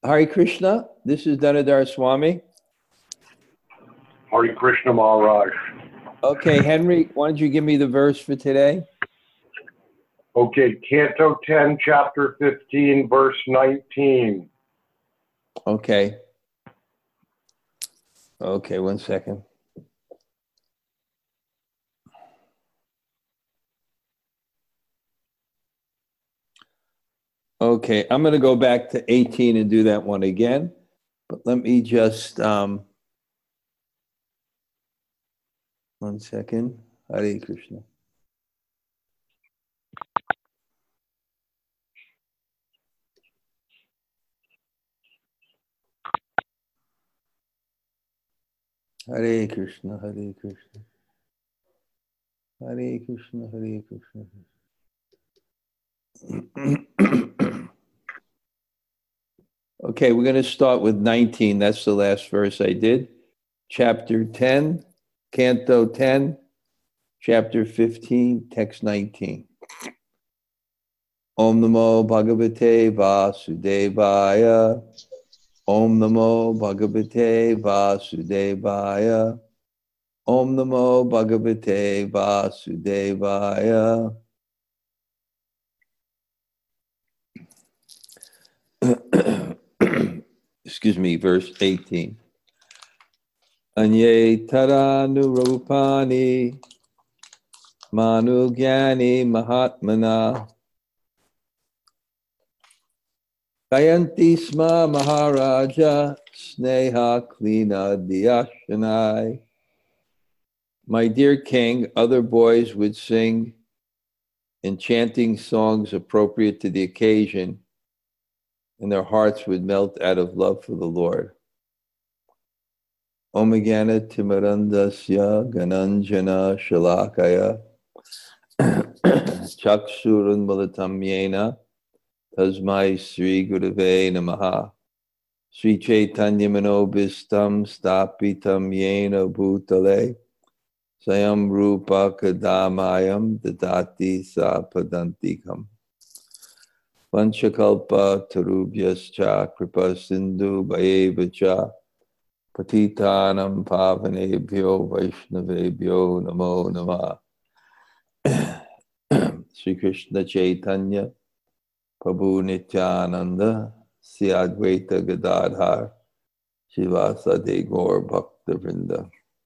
Hare Krishna, this is Dhanadhar Swami. Hare Krishna Maharaj. Okay, Henry, why don't you give me the verse for today? Okay, Canto 10, Chapter 15, verse 19. Okay. Okay, 1 second. Okay, I'm going to go back to 18 and do that one again. But let me just, 1 second. Hare Krishna. Hare Krishna, Hare Krishna. Hare Krishna, Hare Krishna. Okay, we're going to start with 19. That's the last verse I did. Chapter 10, Canto 10, Chapter 15, Text 19. Om Namo Bhagavate Vasudevaya. Om Namo Bhagavate Vasudevaya. Om Namo Bhagavate Vasudevaya. Excuse me, verse 18. Anye taranurupani manugyani mahatmana kayanti sma maharaja sneha klina diyashanai. My dear king, other boys would sing enchanting songs appropriate to the occasion, and their hearts would melt out of love for the Lord. Omagana Timarandasya Gananjana Shalakaya Chaksurun Malatamyena Tasmai Sri Gurave Namaha Sri Chaitanya Manobistam Stapitam Yena Bhutale Sayam Rupa Kadamayam Dadati Sapadantikam Panchakalpa Tarubhyascha Kripa Sindhu Bhayevacha Patitanam Pavanebhyo Vaishnavebhyo Namo Namah. Sri Krishna Chaitanya Prabhu Nityananda Sri Advaita Gadadhar Shivasade Gaur Bhakta Vrinda.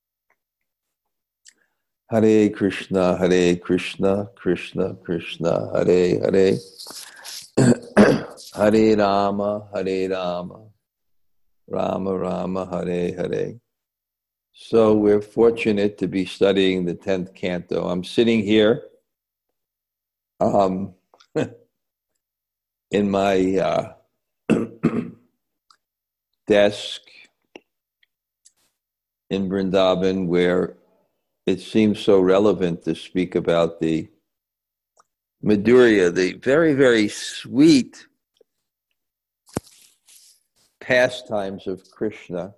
Hare Krishna, Krishna Krishna, Hare Hare. Hare Rama, Rama Rama, Hare Hare. So we're fortunate to be studying the 10th canto. I'm sitting here in my desk in Vrindavan, where it seems so relevant to speak about the Madhurya, the very, very sweet pastimes of Krishna.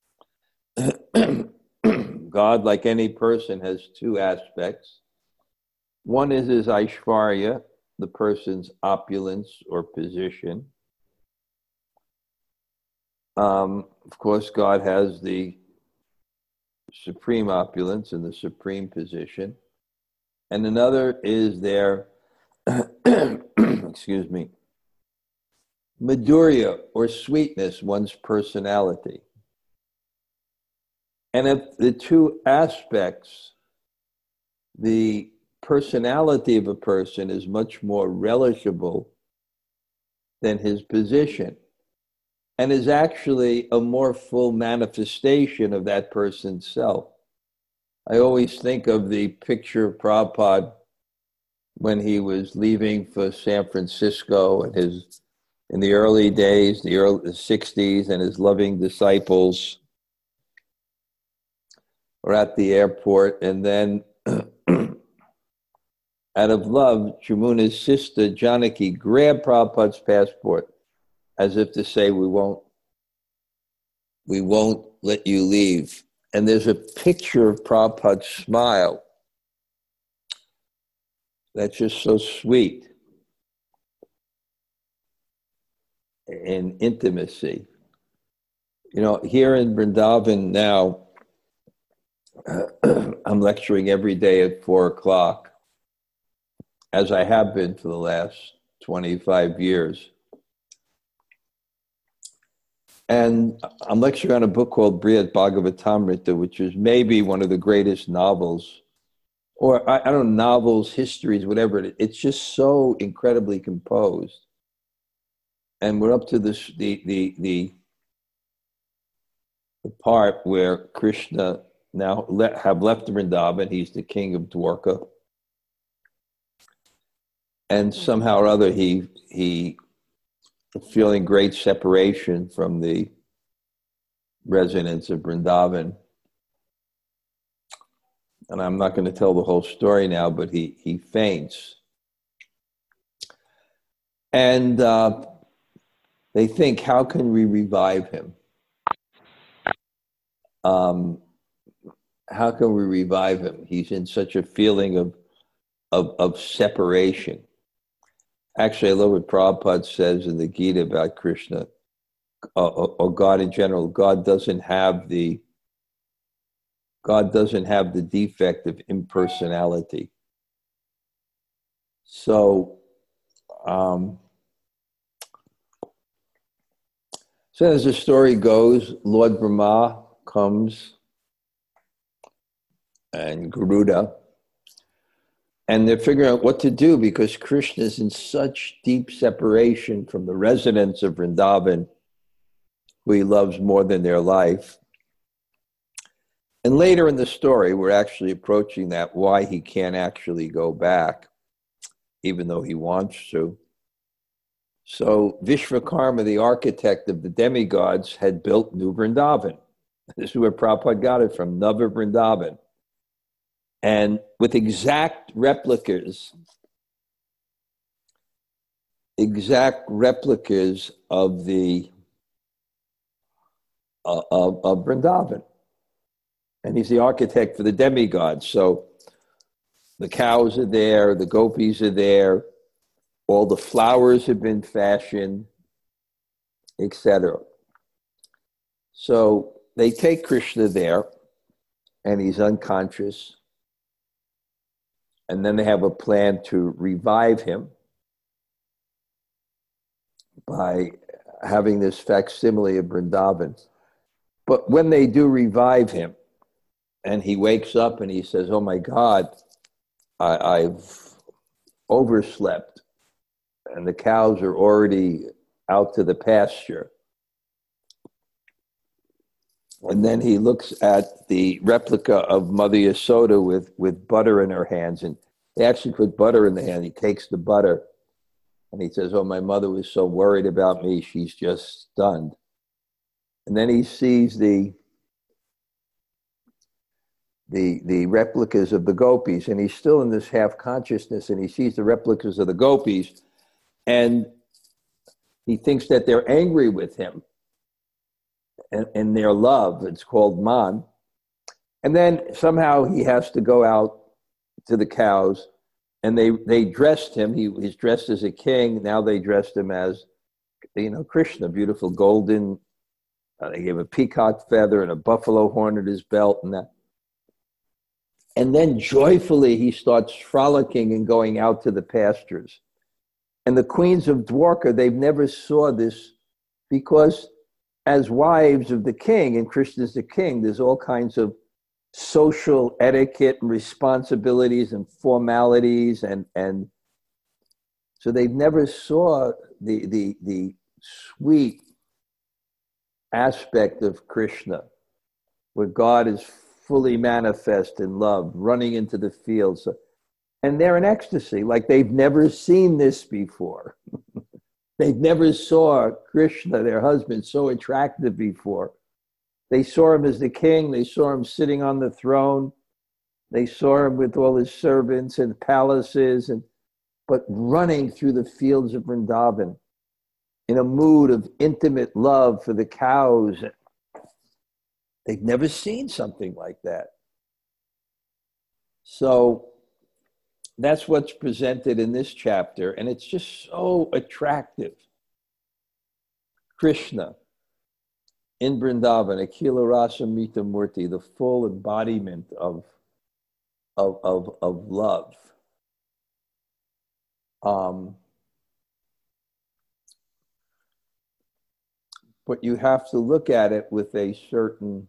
God, like any person, has two aspects. One is his Aishvarya, the person's opulence or position. Of course, God has the supreme opulence and the supreme position. And another is their, excuse me, Madhurya or sweetness, one's personality. And if the two aspects, the personality of a person is much more relishable than his position, and is actually a more full manifestation of that person's self. I always think of the picture of Prabhupada when he was leaving for San Francisco and in the early days, the early 60s, and his loving disciples were at the airport, and then out of love, Jamuna's sister Janaki grabbed Prabhupada's passport as if to say, we won't let you leave. And there's a picture of Prabhupada's smile that's just so sweet. in intimacy. You know, here in Vrindavan now, I'm lecturing every day at 4 o'clock, as I have been for the last 25 years. And I'm lecturing on a book called Brihad Bhagavatamrita, which is maybe one of the greatest novels, or I don't know, novels, histories, whatever. It's just so incredibly composed. And we're up to this the part where Krishna now have left Vrindavan. He's the king of Dwarka. And somehow or other, he feeling great separation from the residents of Vrindavan. And I'm not going to tell the whole story now, but he faints. And they think, how can we revive him? How can we revive him? He's in such a feeling of separation. Actually, I love what Prabhupada says in the Gita about Krishna, or God in general. God doesn't have the defect of impersonality. So, as the story goes, Lord Brahma comes and Garuda, and they're figuring out what to do because Krishna is in such deep separation from the residents of Vrindavan, who he loves more than their life. And later in the story, we're actually approaching that, why he can't actually go back, even though he wants to. So Vishvakarma, the architect of the demigods, had built New Vrindavan. This is where Prabhupada got it from, Nava Vrindavan. And with exact replicas of the of Vrindavan. And he's the architect for the demigods. So the cows are there, the gopis are there, all the flowers have been fashioned, etc. So they take Krishna there, and he's unconscious. And then they have a plan to revive him by having this facsimile of Vrindavan. But when they do revive him, and he wakes up and he says, oh my God, I've overslept, and the cows are already out to the pasture. And then he looks at the replica of Mother Yasoda with butter in her hands. And they actually put butter in the hand. He takes the butter and he says, oh, my mother was so worried about me, she's just stunned. And then he sees the replicas of the gopis, and he's still in this half consciousness, and he sees the replicas of the gopis, and he thinks that they're angry with him and their love. It's called man. And then somehow he has to go out to the cows, and they dressed him. He's dressed as a king. Now they dressed him as, Krishna, beautiful golden. They gave a peacock feather and a buffalo horn at his belt and that. And then joyfully he starts frolicking and going out to the pastures. And the queens of Dwarka, they've never saw this, because as wives of the king, and Krishna's the king, there's all kinds of social etiquette and responsibilities and formalities, and so they've never saw the sweet aspect of Krishna, where God is fully manifest in love, running into the fields. And they're in ecstasy, like they've never seen this before. They've never saw Krishna, their husband, so attractive before. They saw him as the king. They saw him sitting on the throne. They saw him with all his servants and palaces, but running through the fields of Vrindavan in a mood of intimate love for the cows. They've never seen something like that. So that's what's presented in this chapter, and it's just so attractive. Krishna in Vrindavan, Akila Rasa Mita Murti, the full embodiment of love. But you have to look at it with a certain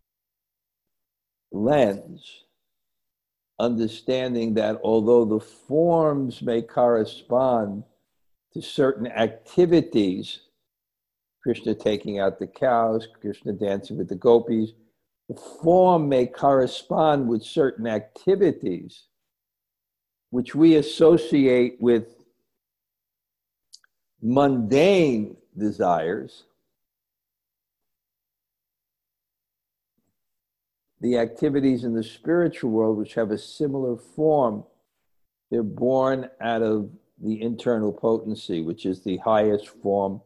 lens, understanding that although the forms may correspond to certain activities, Krishna taking out the cows, Krishna dancing with the gopis, the form may correspond with certain activities which we associate with mundane desires. The activities in the spiritual world which have a similar form, they're born out of the internal potency, which is the highest form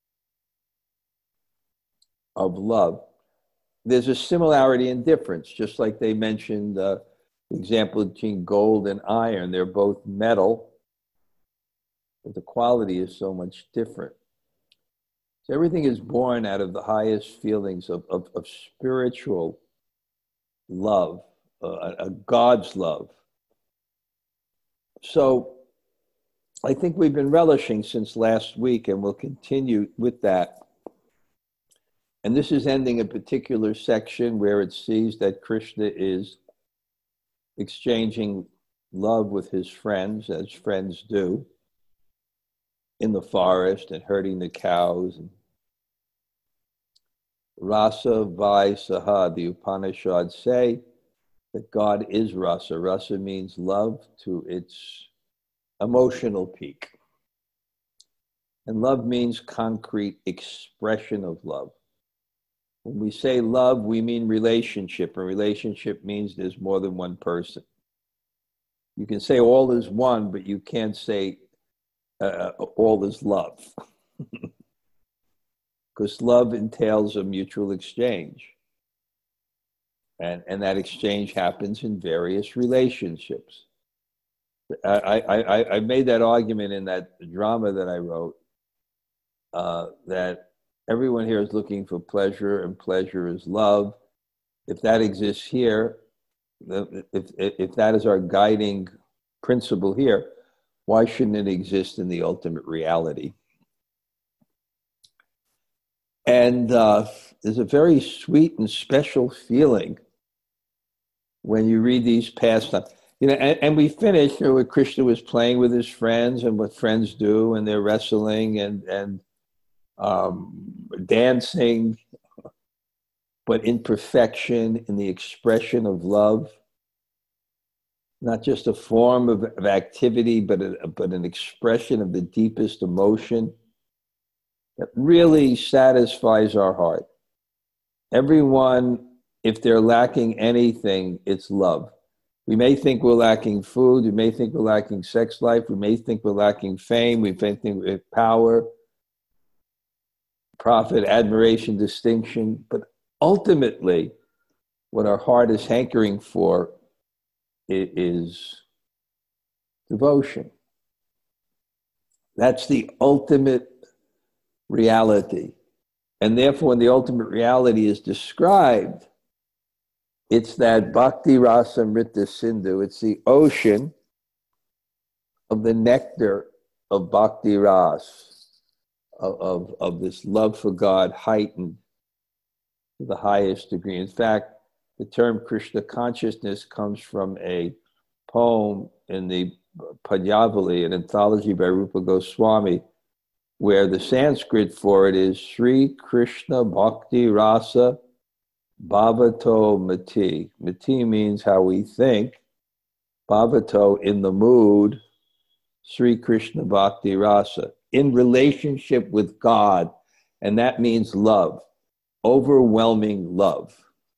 of love. There's a similarity in difference, just like they mentioned the example between gold and iron. They're both metal, but the quality is so much different. So everything is born out of the highest feelings of spiritual love, a God's love. So I think we've been relishing since last week, and we'll continue with that. And this is ending a particular section where it sees that Krishna is exchanging love with his friends, as friends do, in the forest and herding the cows. Rasa Vai Saha, the Upanishads say that God is rasa. Rasa means love to its emotional peak. And love means concrete expression of love. When we say love, we mean relationship, and relationship means there's more than one person. You can say all is one, but you can't say all is love. Because love entails a mutual exchange. And that exchange happens in various relationships. I made that argument in that drama that I wrote, that everyone here is looking for pleasure, and pleasure is love. If that exists here, if that is our guiding principle here, why shouldn't it exist in the ultimate reality? And there's a very sweet and special feeling when you read these pastimes. And we finished with Krishna was playing with his friends and what friends do, and they're wrestling and dancing, but in perfection, in the expression of love, not just a form of activity, but an expression of the deepest emotion that really satisfies our heart. Everyone, if they're lacking anything, it's love. We may think we're lacking food, we may think we're lacking sex life, we may think we're lacking fame, we may think we're power, profit, admiration, distinction, but ultimately, what our heart is hankering for is devotion. That's the ultimate reality. And therefore, when the ultimate reality is described, it's that Bhakti Rasa Amrita Sindhu. It's the ocean of the nectar of Bhakti Ras, of this love for God heightened to the highest degree. In fact, the term Krishna consciousness comes from a poem in the Padyavali, an anthology by Rupa Goswami, where the Sanskrit for it is Sri Krishna Bhakti Rasa Bhavato Mati. Mati means how we think. Bhavato, in the mood. Sri Krishna Bhakti Rasa, in relationship with God. And that means love, overwhelming love.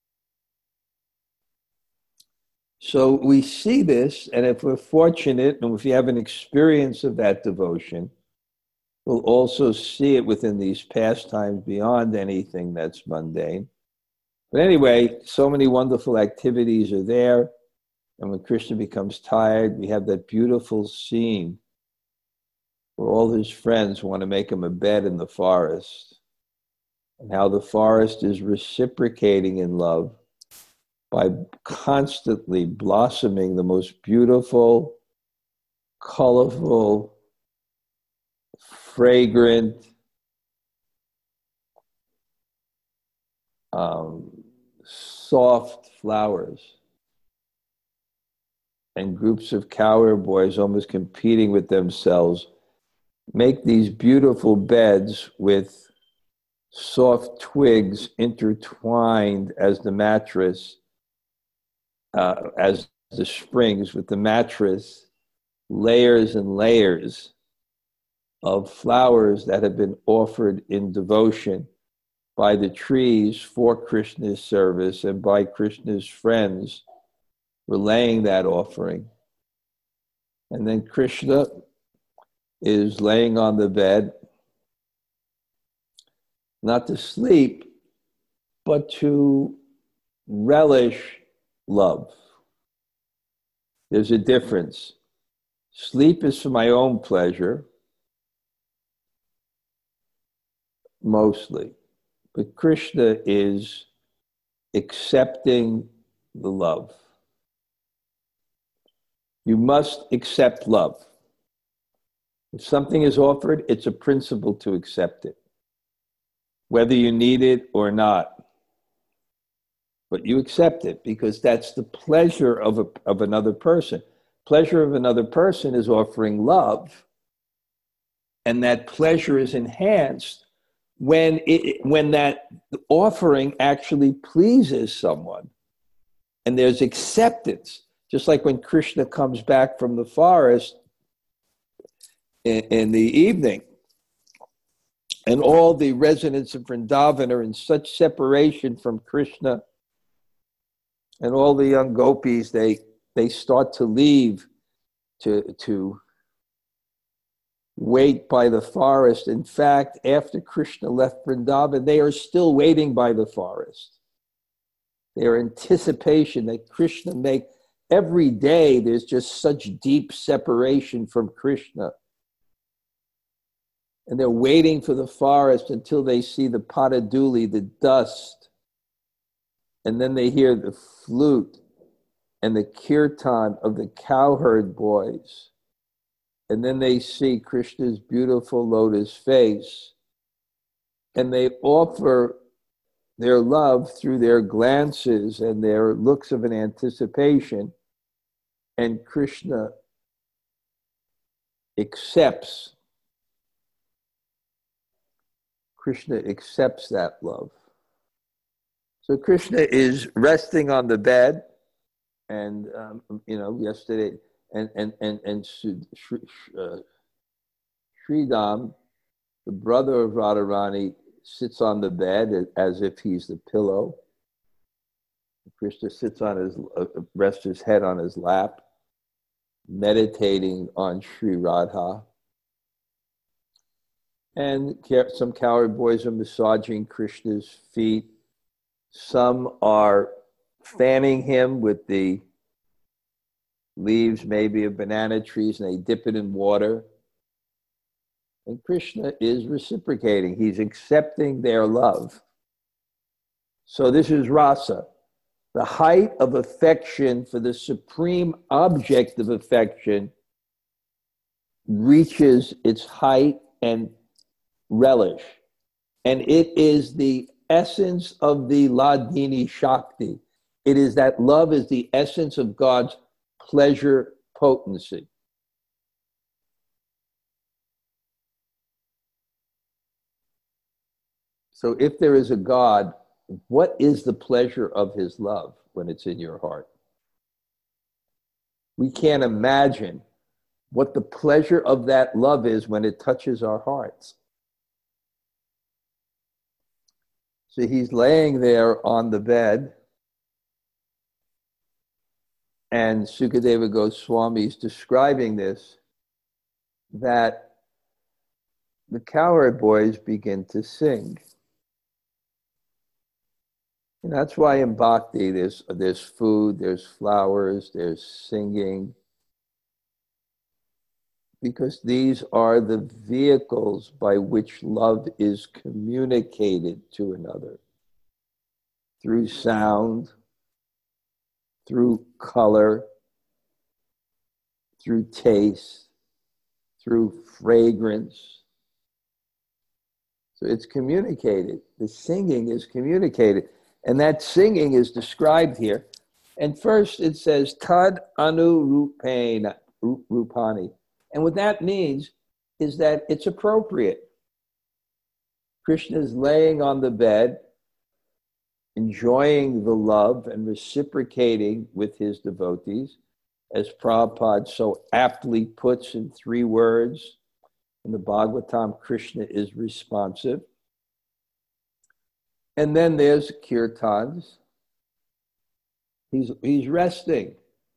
So we see this, and if we're fortunate, and if you have an experience of that devotion, we'll also see it within these pastimes beyond anything that's mundane. But anyway, so many wonderful activities are there. And when Krishna becomes tired, we have that beautiful scene where all his friends want to make him a bed in the forest. and how the forest is reciprocating in love by constantly blossoming the most beautiful, colorful, fragrant, soft flowers. And groups of cowboys, almost competing with themselves, make these beautiful beds with soft twigs intertwined as the mattress, as the springs with the mattress, layers and layers of flowers that have been offered in devotion by the trees for Krishna's service and by Krishna's friends relaying that offering. And then Krishna is laying on the bed, not to sleep, but to relish love. There's a difference. Sleep is for my own pleasure, mostly. But Krishna is accepting the love. You must accept love. If something is offered, it's a principle to accept it, whether you need it or not. But you accept it because that's the pleasure of another person. Pleasure of another person is offering love, and that pleasure is enhanced when that offering actually pleases someone, and there's acceptance. Just like when Krishna comes back from the forest in the evening, and all the residents of Vrindavan are in such separation from Krishna, and all the young gopis, they start to leave to wait by the forest. In fact, after Krishna left Vrindavan, they are still waiting by the forest. Their anticipation that Krishna make every day, there's just such deep separation from Krishna. And they're waiting for the forest until they see the pataduli, the dust. And then they hear the flute and the kirtan of the cowherd boys. And then they see Krishna's beautiful lotus face. And they offer their love through their glances and their looks of an anticipation. And Krishna accepts. Krishna accepts that love. So Krishna is resting on the bed, and yesterday, and Sridham, the brother of Radharani, sits on the bed as if he's the pillow. Krishna sits on rests his head on his lap, meditating on Sri Radha. And some cowherd boys are massaging Krishna's feet. Some are fanning him with the leaves, maybe of banana trees, and they dip it in water. And Krishna is reciprocating. He's accepting their love. So this is rasa. The height of affection for the supreme object of affection reaches its height and relish. And it is the essence of the Ladini Shakti. It is that love is the essence of God's pleasure potency. So if there is a God, what is the pleasure of his love when it's in your heart? We can't imagine what the pleasure of that love is when it touches our hearts. So he's laying there on the bed, and Sukadeva Goswami is describing this, that the cowherd boys begin to sing. And that's why in bhakti there's food, there's flowers, there's singing. because these are the vehicles by which love is communicated to another through sound, through color, through taste, through fragrance. So it's communicated. The singing is communicated. And that singing is described here. And first it says, Tad anu rupani. And what that means is that it's appropriate. Krishna is laying on the bed, enjoying the love and reciprocating with his devotees, as Prabhupada so aptly puts in 3 words. In the Bhagavatam, Krishna is responsive. And then there's kirtans. He's resting.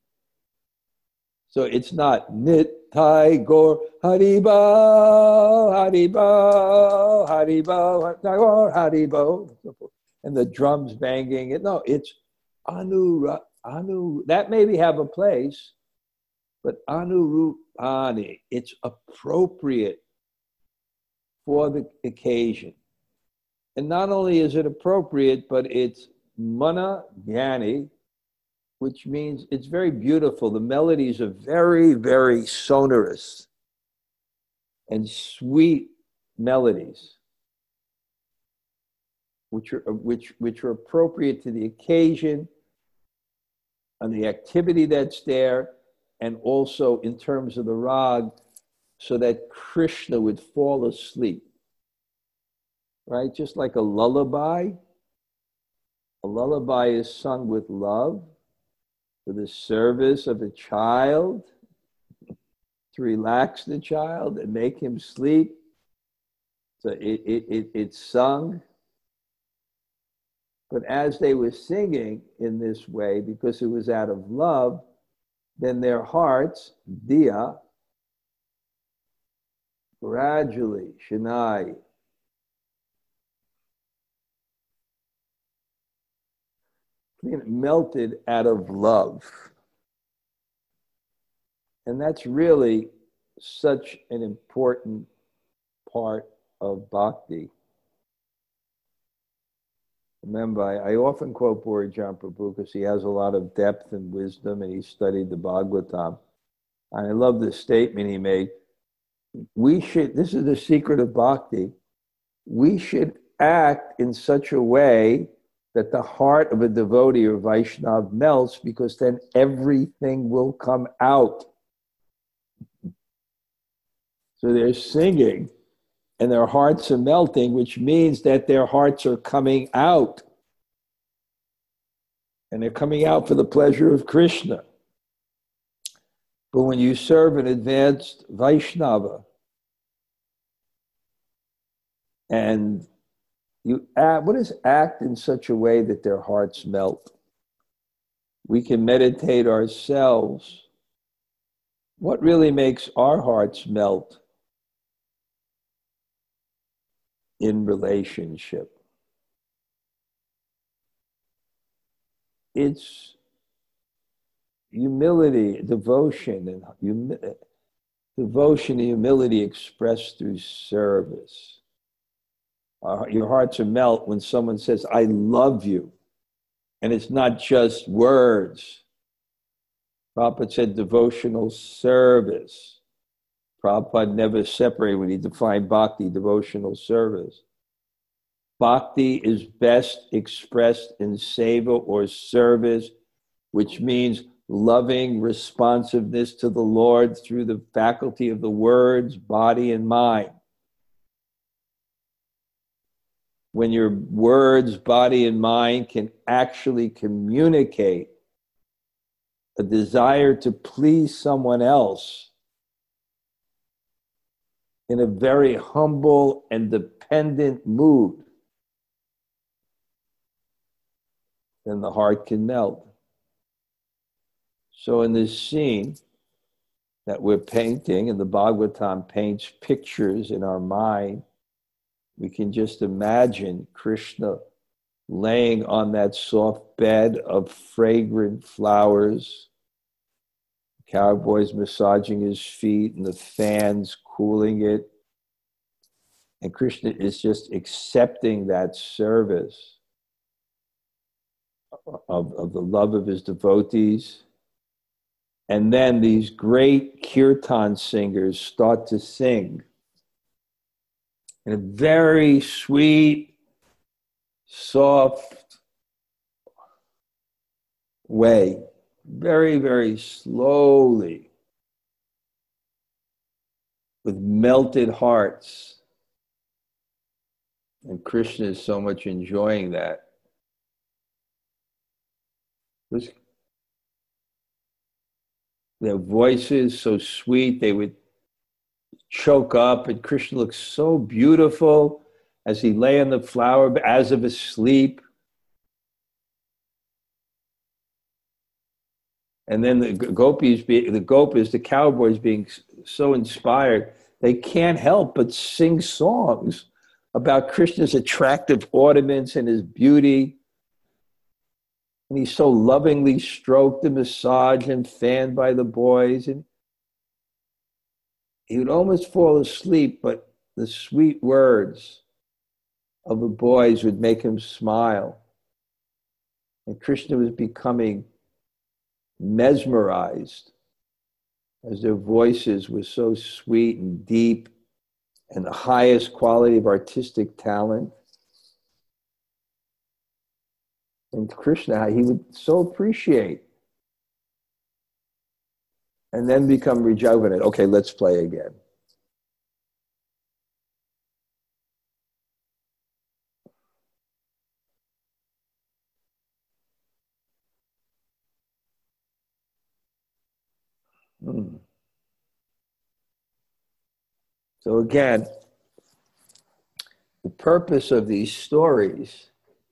So it's not Nittai Gaur Haribo, Haribo, Haribo, Gaur Haribo, and the drums banging. No, it's Anu. That maybe have a place, but Anurupani, it's appropriate for the occasion. And not only is it appropriate, but it's Mana Gyani, which means it's very beautiful. The melodies are very, very sonorous and sweet melodies, which are appropriate to the occasion and the activity that's there, and also in terms of the rag, so that Krishna would fall asleep. Right? Just like a lullaby. A lullaby is sung with love, for the service of a child, to relax the child and make him sleep. So it's sung. But as they were singing in this way, because it was out of love, then their hearts, diya, gradually, Shanai, melted out of love. And that's really such an important part of bhakti. Remember, I often quote Borijan Prabhu because he has a lot of depth and wisdom, and he studied the Bhagavatam. And I love the statement he made. This is the secret of bhakti, we should act in such a way that the heart of a devotee or Vaishnav melts, because then everything will come out. So they're singing and their hearts are melting, which means that their hearts are coming out. And they're coming out for the pleasure of Krishna. But when you serve an advanced Vaishnava, and you act, what is act in such a way that their hearts melt? We can meditate ourselves. What really makes our hearts melt in relationship? It's humility, devotion, and devotion and humility expressed through service. Your hearts are melt when someone says, I love you. And it's not just words. Prabhupada said devotional service. Prabhupada never separated when he defined bhakti, devotional service. Bhakti is best expressed in seva or service, which means loving responsiveness to the Lord through the faculty of the words, body, and mind. When your words, body, and mind can actually communicate a desire to please someone else in a very humble and dependent mood, then the heart can melt. So in this scene that we're painting, and the Bhagavatam paints pictures in our mind, we can just imagine Krishna laying on that soft bed of fragrant flowers. We Cowboy's massaging his feet and the fans cooling it. And Krishna is just accepting that service of the love of his devotees. And then these great kirtan singers start to sing in a very sweet, soft way, very, very slowly, with melted hearts. And Krishna is so much enjoying that. Their voices so sweet, they would choke up, and Krishna looked so beautiful as he lay on the flower as of asleep. And then the gopis, the cowboys being so inspired, they can't help but sing songs about Krishna's attractive ornaments and his beauty. And he's so lovingly stroked and massaged and fanned by the boys. And he would almost fall asleep, but the sweet words of the boys would make him smile. And Krishna was becoming mesmerized as their voices were so sweet and deep and the highest quality of artistic talent. And Krishna, he would so appreciate and then become rejuvenated. Okay, let's play again. So again, the purpose of these stories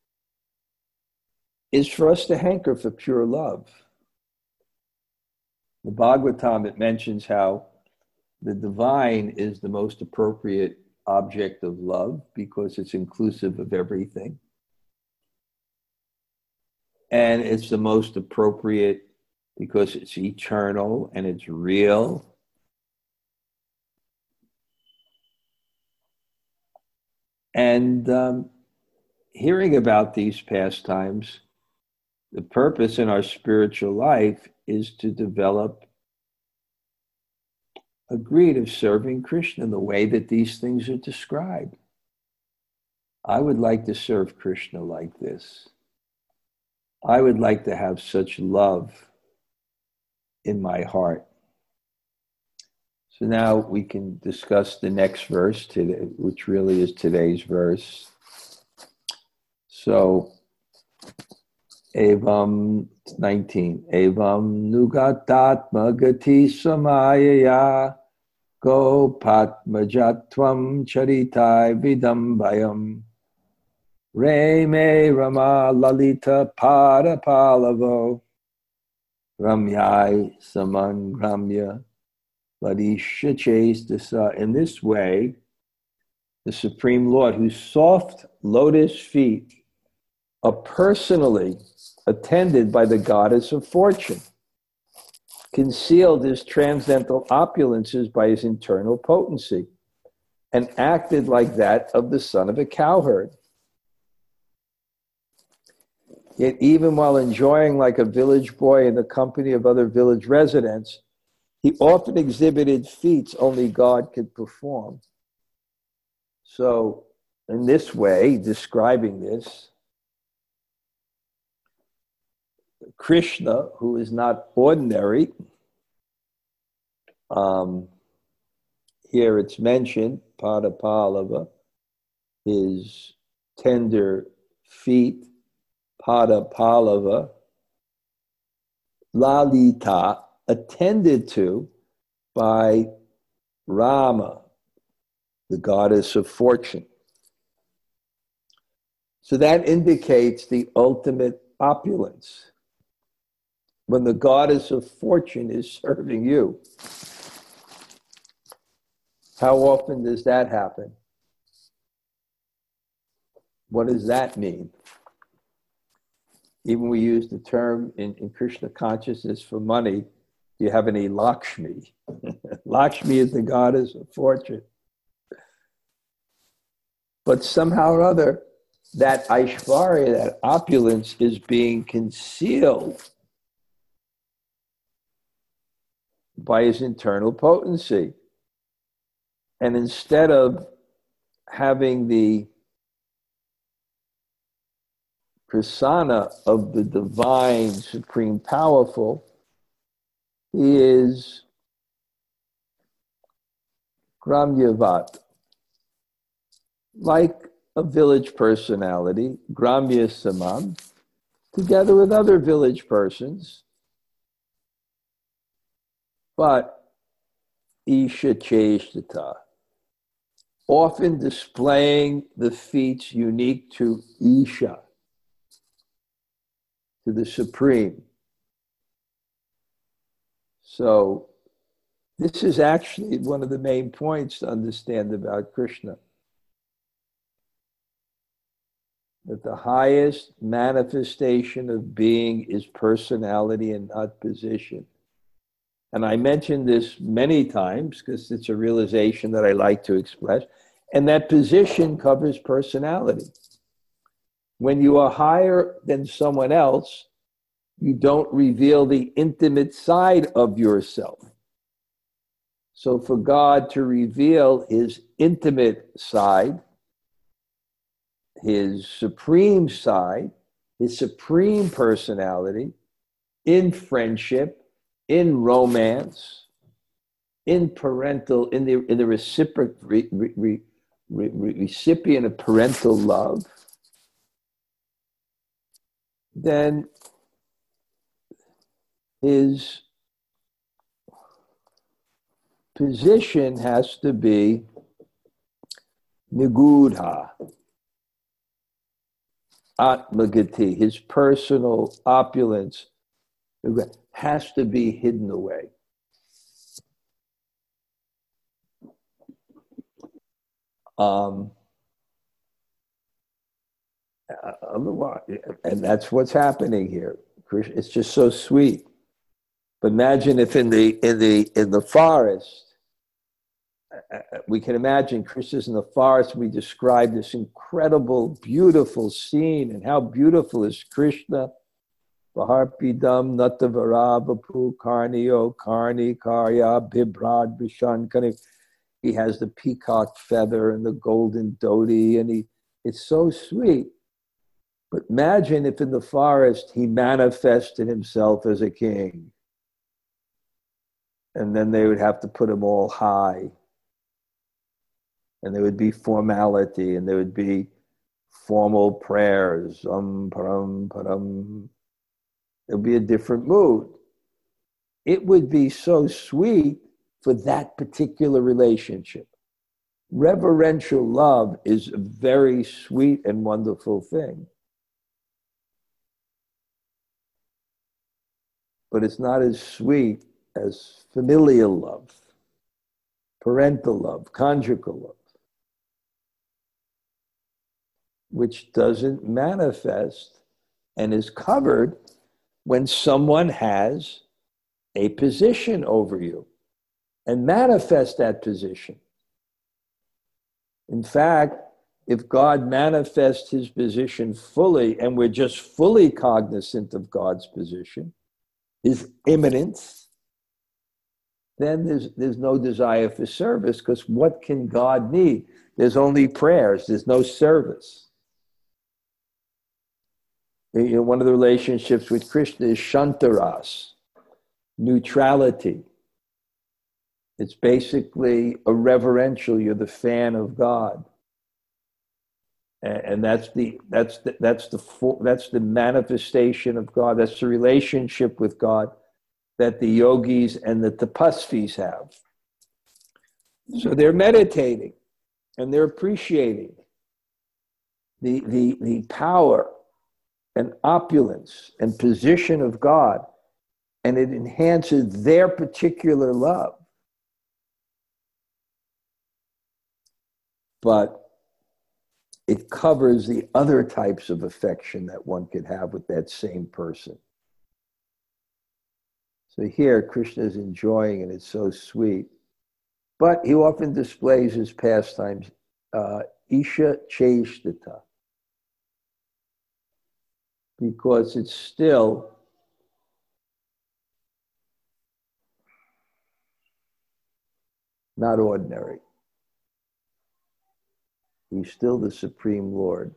is for us to hanker for pure love. The Bhagavatam, it mentions how the divine is the most appropriate object of love because it's inclusive of everything. And it's the most appropriate because it's eternal and it's real. And hearing about these pastimes, the purpose in our spiritual life is to develop a greed of serving Krishna in the way that these things are described. I would like to serve Krishna like this. I would like to have such love in my heart. So now we can discuss the next verse today, which really is today's verse. So, Evam 19. Evam nugatatma gati samayaya gopatmajatvam charitai vidambayam Reme Rama Lalita Parapalavo Ramyai Samangramya Ladisha Chastasa. In this way, the Supreme Lord, whose soft lotus feet are personally attended by the goddess of fortune, concealed his transcendental opulences by his internal potency, and acted like that of the son of a cowherd. Yet even while enjoying like a village boy in the company of other village residents, he often exhibited feats only God could perform. So in this way, describing this, Krishna, who is not ordinary, here it's mentioned, Padapalava, his tender feet, Padapalava, Lalita, attended to by Rama, the goddess of fortune. So that indicates the ultimate opulence. When the goddess of fortune is serving you. How often does that happen? What does that mean? Even we use the term in Krishna consciousness for money, you have any Lakshmi. Lakshmi is the goddess of fortune. But somehow or other, that Aishvarya, that opulence, is being concealed by his internal potency. And instead of having the persona of the divine, supreme, powerful, he is Gramyavat, like a village personality, Gramya Samam, together with other village persons, but Isha Cheshtata, often displaying the feats unique to Isha, to the Supreme. So this is actually one of the main points to understand about Krishna. That the highest manifestation of being is personality and not position. And I mentioned this many times because it's a realization that I like to express. And that position covers personality. When you are higher than someone else, you don't reveal the intimate side of yourself. So for God to reveal his intimate side, his supreme side, his supreme personality, in friendship, in romance, in the recipient of parental love, then his position has to be nigudha, atmagati, his personal opulence has to be hidden away. And that's what's happening here. It's just so sweet. But imagine if in the forest, we can imagine Krishna's in the forest. We describe this incredible, beautiful scene, and how beautiful is Krishna. Vaharpidam Natavaravapu Karniyo Karni Karya Bibrad Vishankani. He has the peacock feather and the golden dhoti, and it's so sweet. But imagine if in the forest he manifested himself as a king. And then they would have to put him all high. And there would be formality, and there would be formal prayers. Param, param. It would be a different mood. It would be so sweet for that particular relationship. Reverential love is a very sweet and wonderful thing. But it's not as sweet as familial love, parental love, conjugal love, which doesn't manifest and is covered when someone has a position over you and manifest that position. In fact, if God manifests his position fully and we're just fully cognizant of God's position, his immanence, then there's no desire for service, because what can God need? There's only prayers, there's no service. You know, one of the relationships with Krishna is Shantaras, neutrality. It's basically a reverential, you're the fan of God. And that's the manifestation of God. That's the relationship with God that the yogis and the tapasvis have. So they're meditating and they're appreciating the power and opulence and position of God, and it enhances their particular love. But it covers the other types of affection that one could have with that same person. So here, Krishna is enjoying, and it's so sweet. But he often displays his pastimes, Isha Cheshtata, because it's still not ordinary. He's still the Supreme Lord.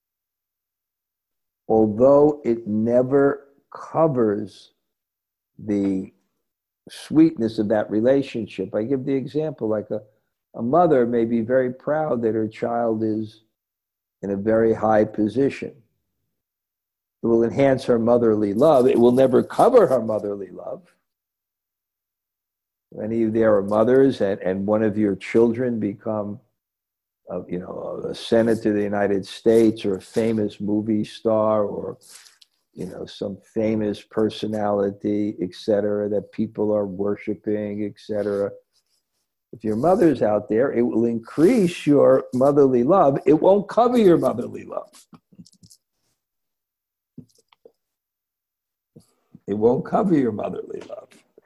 Although it never covers the sweetness of that relationship. I give the example, like a mother may be very proud that her child is in a very high position. It will enhance her motherly love. It will never cover her motherly love. Any of there are mothers and one of your children become a senator of the United States or a famous movie star or some famous personality, etc., that people are worshiping, etc. If your mother's out there, it will increase your motherly love. It won't cover your motherly love. It won't cover your motherly love,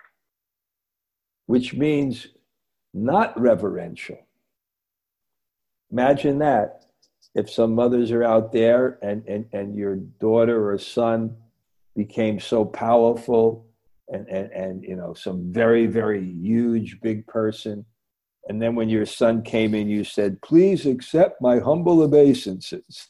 which means not reverential. Imagine that. If some mothers are out there and your daughter or son became so powerful and some very, very huge, big person. And then when your son came in, you said, please accept my humble obeisances.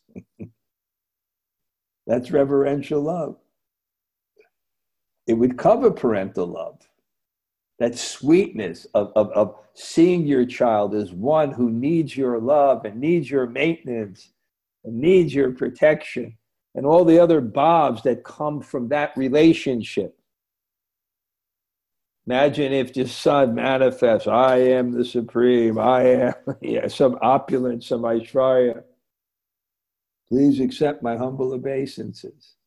That's reverential love. It would cover parental love. That sweetness of seeing your child as one who needs your love and needs your maintenance and needs your protection and all the other bobs that come from that relationship. Imagine if your son manifests, I am the Supreme, I am some opulence, some Aishwarya. Please accept my humble obeisances.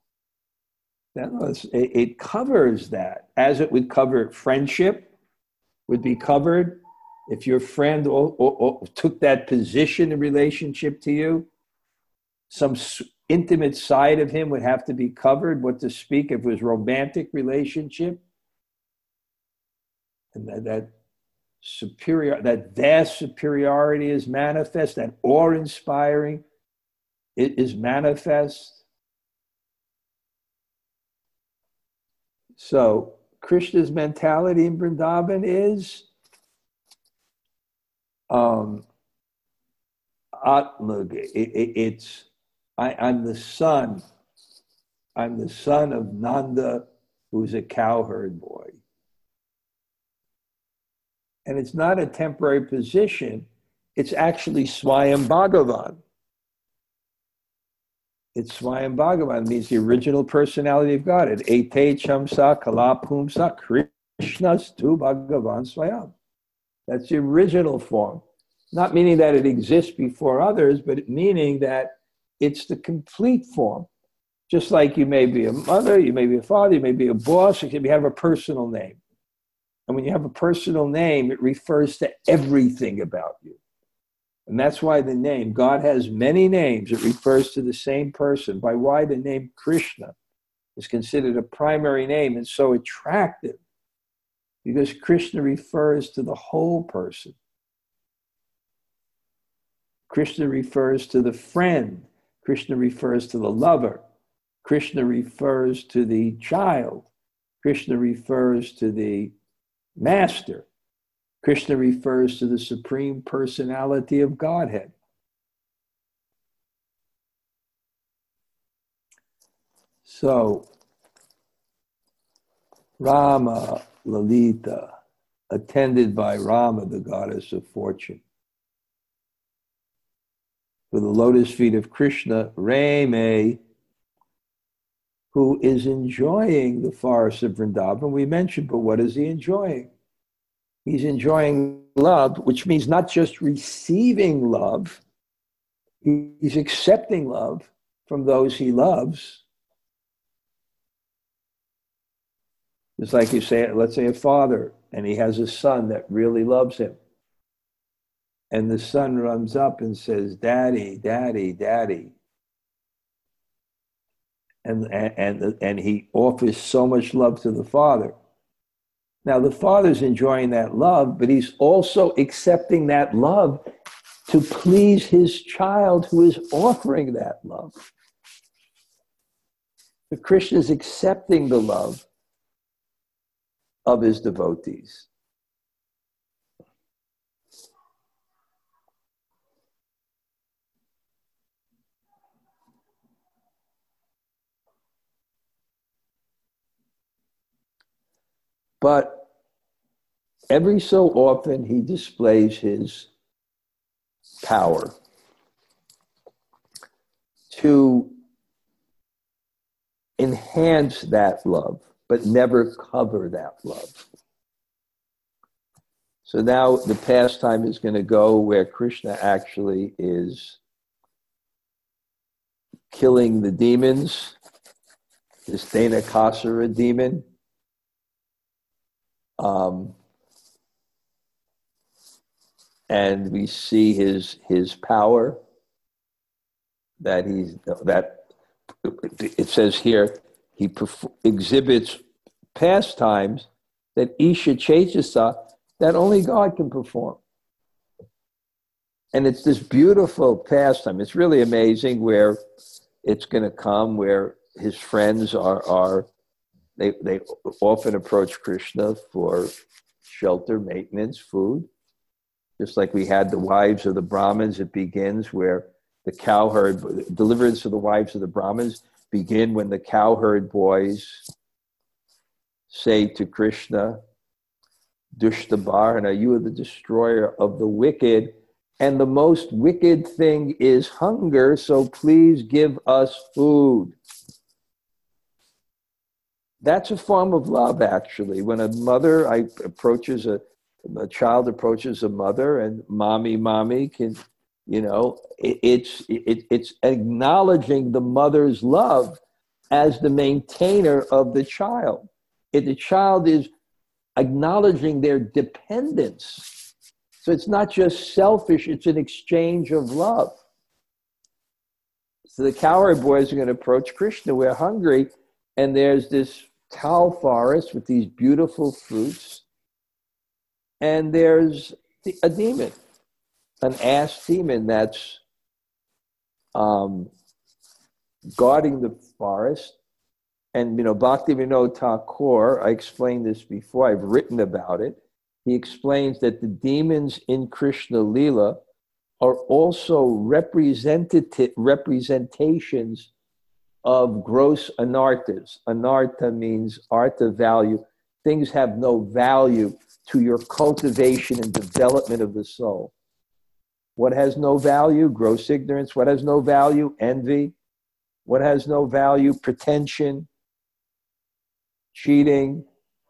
It covers that, as it would cover friendship, would be covered if your friend took that position in relationship to you. Some intimate side of him would have to be covered, what to speak if it was romantic relationship. And that vast superiority is manifest, that awe-inspiring is manifest. So Krishna's mentality in Vrindavan is Atmag. It's I'm the son. I'm the son of Nanda, who's a cowherd boy. And it's not a temporary position. It's actually Swayam Bhagavan. It's Swayam Bhagavan, means the original personality of God. Ete Chamsa Kalapumsa Krishnas tu Bhagavan Swayam. That's the original form. Not meaning that it exists before others, but meaning that it's the complete form. Just like you may be a mother, you may be a father, you may be a boss, you may have a personal name. And when you have a personal name, it refers to everything about you. And that's why the name, God has many names. It refers to the same person. By why the name Krishna is considered a primary name and so attractive. Because Krishna refers to the whole person. Krishna refers to the friend. Krishna refers to the lover. Krishna refers to the child. Krishna refers to the master. Krishna refers to the Supreme Personality of Godhead. So, Rama, Lalita, attended by Rama, the goddess of fortune. For the lotus feet of Krishna, Rame, who is enjoying the forest of Vrindavan. We mentioned, but what is he enjoying? He's enjoying love, which means not just receiving love, he's accepting love from those he loves. It's like you say, let's say a father, and he has a son that really loves him. And the son runs up and says, Daddy, Daddy, Daddy. And he offers so much love to the father. Now, the Father's enjoying that love, but he's also accepting that love to please his child who is offering that love. The Krishna is accepting the love of his devotees. But every so often he displays his power to enhance that love, but never cover that love. So now the pastime is going to go where Krishna actually is killing the demons, this Dhenukasura demon. And we see his power that it says here, he exhibits pastimes that Isha Chaitasa, that only God can perform. And it's this beautiful pastime. It's really amazing where it's going to come, where his friends they often approach Krishna for shelter, maintenance, food. Just like we had the wives of the Brahmins, it begins where the cowherd, deliverance of the wives of the Brahmins begin when the cowherd boys say to Krishna, Dushtabarana, you are the destroyer of the wicked, and the most wicked thing is hunger, so please give us food. That's a form of love, actually. When a mother approaches a child approaches a mother, and mommy can, it's acknowledging the mother's love as the maintainer of the child. If the child is acknowledging their dependence. So it's not just selfish, it's an exchange of love. So the cowherd boys are going to approach Krishna. We're hungry, and there's this tall forest with these beautiful fruits, and there's a demon, an ass demon that's guarding the forest. And, Bhaktivinoda Thakur, I explained this before, I've written about it. He explains that the demons in Krishna Lila are also representations of gross anarthas. Anartha means artha, value. Things have no value to your cultivation and development of the soul. What has no value? Gross ignorance. What has no value? Envy. What has no value? Pretension. Cheating,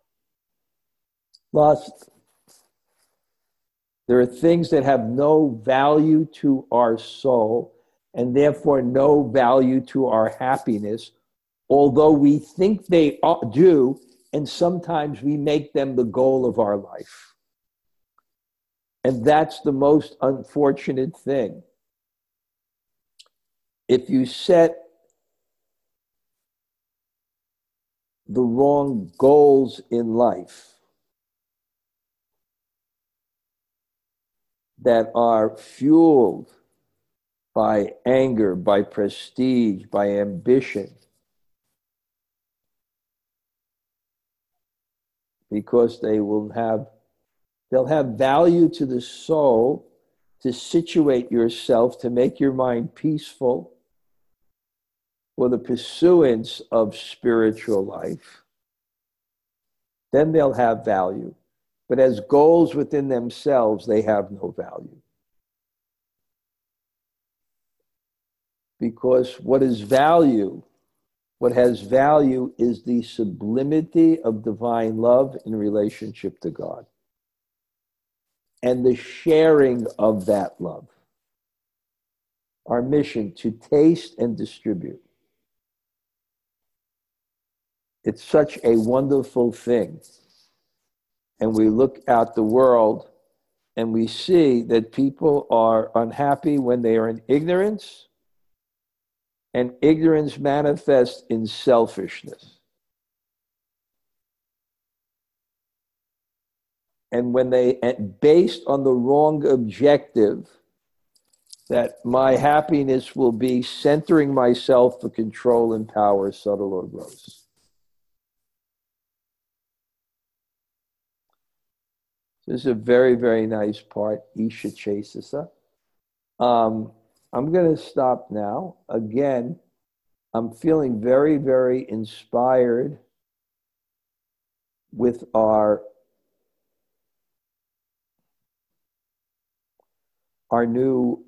lust. There are things that have no value to our soul and therefore no value to our happiness, although we think they do, and sometimes we make them the goal of our life. And that's the most unfortunate thing. If you set the wrong goals in life that are fueled by anger, by prestige, by ambition, because they'll have value to the soul, to situate yourself, to make your mind peaceful, for the pursuance of spiritual life, then they'll have value. But as goals within themselves, they have no value. Because what has value is the sublimity of divine love in relationship to God, and the sharing of that love. Our mission to taste and distribute. It's such a wonderful thing. And we look out the world and we see that people are unhappy when they are in ignorance, and ignorance manifests in selfishness. and when they, and based on the wrong objective, that my happiness will be centering myself for control and power, subtle or gross. This is a very, very nice part, Isha Chesasa. I'm going to stop now. Again, I'm feeling very, very inspired with our new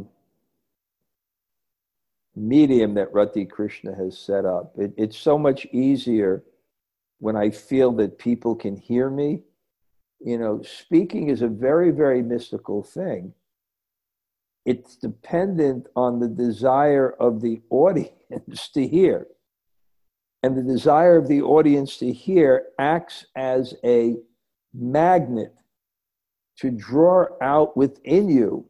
medium that Rati Krishna has set up. It's so much easier when I feel that people can hear me. You know, speaking is a very, very mystical thing. It's dependent on the desire of the audience to hear. And the desire of the audience to hear acts as a magnet to draw out within you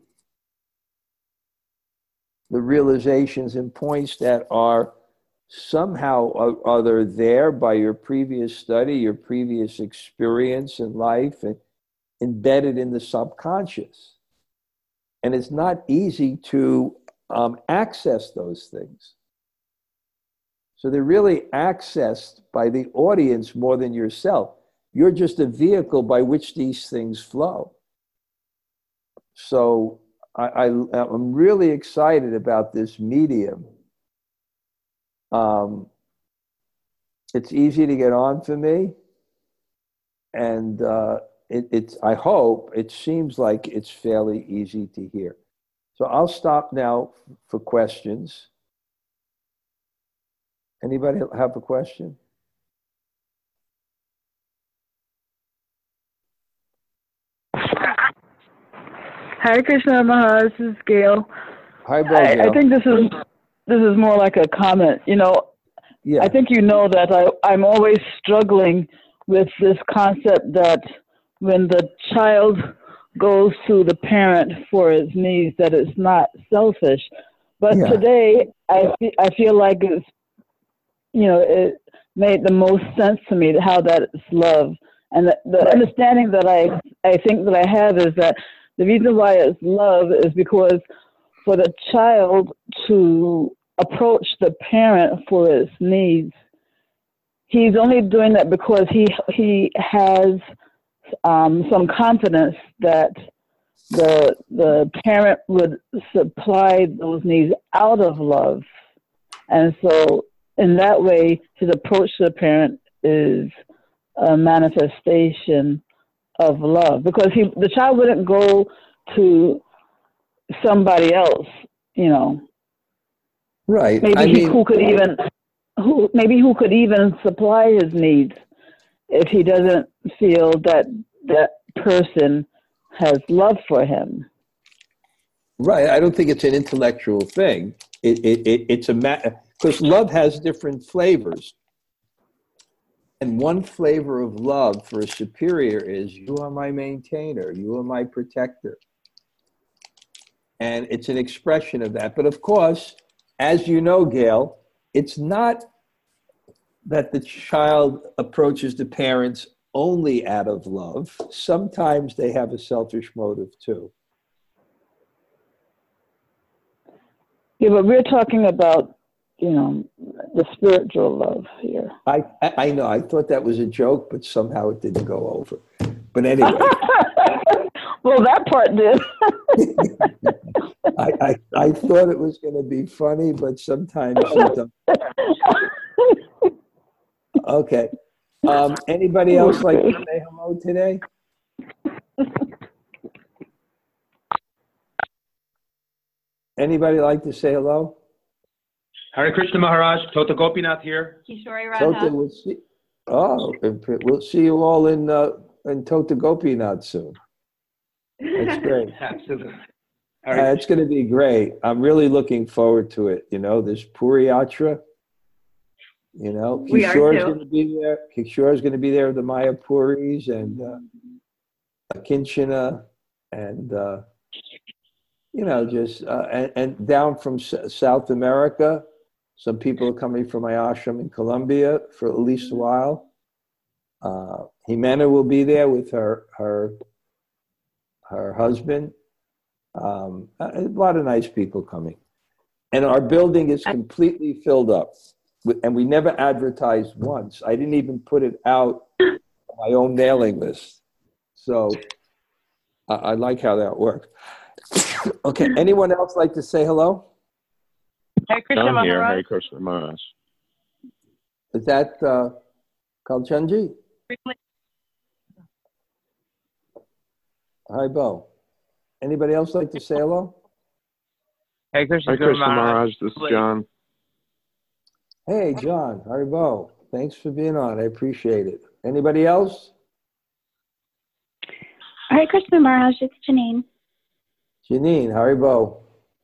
the realizations and points that are somehow or other there by your previous study, your previous experience in life, and embedded in the subconscious. And it's not easy to access those things. So they're really accessed by the audience more than yourself. You're just a vehicle by which these things flow. So I'm really excited about this medium. It's easy to get on for me. And I hope, it seems like it's fairly easy to hear. So I'll stop now for questions. Anybody have a question? Hare Krishna Maharaj, this is Gail. Hi, Gail. I think this is more like a comment. You know, yeah. I think you know that I'm always struggling with this concept that when the child goes to the parent for its needs, that it's not selfish. But yeah. Today, I feel like it's, you know, it made the most sense to me how that is love. And the right. Understanding that I think that I have is that the reason why it's love is because for the child to approach the parent for its needs, he's only doing that because he has some confidence that the parent would supply those needs out of love. And so in that way, his approach to the parent is a manifestation of love, because the child wouldn't go to somebody else, you know. Right. Maybe who could even supply his needs if he doesn't feel that that person has love for him. Right. I don't think it's an intellectual thing. It's a matter, because love has different flavors. And one flavor of love for a superior is, you are my maintainer, you are my protector. And it's an expression of that. But of course, as you know, Gail, it's not that the child approaches the parents only out of love. Sometimes they have a selfish motive too. Yeah, but we're talking about, you know, the spiritual love here. I know. I thought that was a joke, but somehow it didn't go over. But anyway. Well, that part did. I thought it was going to be funny, but sometimes it doesn't. Okay. Anybody else like to say hello today? Anybody like to say hello? Hare Krishna Maharaj, Tota Gopinath here. Kishori Radha. Tota, we'll see you all in Tota Gopinath soon. That's great. Absolutely. It's going to be great. I'm really looking forward to it. You know, this Puri Yatra. You know, Kishore is going to be there. Kishore is going to be there with the Maya Puris and Kinchana and, you know, just, and down from South America. Some people are coming from my ashram in Colombia for at least a while. Jimena will be there with her husband. A lot of nice people coming. And our building is completely filled up. And we never advertised once. I didn't even put it out on my own mailing list. So I like how that worked. Okay, anyone else like to say hello? Hare Krishna I'm here. Maharaj. Hare Krishna Maharaj. Is that Kalchandji? Hi, Bo. Anybody else like to say hello? Hare Krishna Hare Guru Krishna Maharaj. This is John. Hey, John. Haribo. Thanks for being on. I appreciate it. Anybody else? Hare Krishna Maharaj, it's Janine. Janine, Haribo.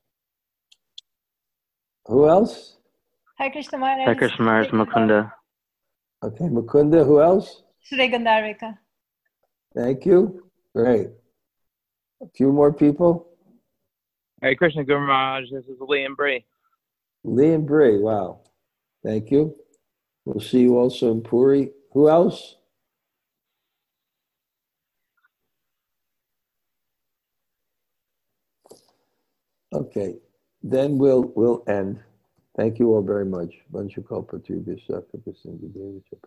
Who else? Hare Krishna Maharaj. Hare Krishna Maharaj Mukunda. Okay, Mukunda. Who else? Shri Gandharvika. Thank you. Great. A few more people. Hare Krishna Guru Maharaj. This is Liam Bree. Lee and Bree. Wow. Thank you. We'll see you also in Puri. Who else? Okay. Then we'll end. Thank you all very much.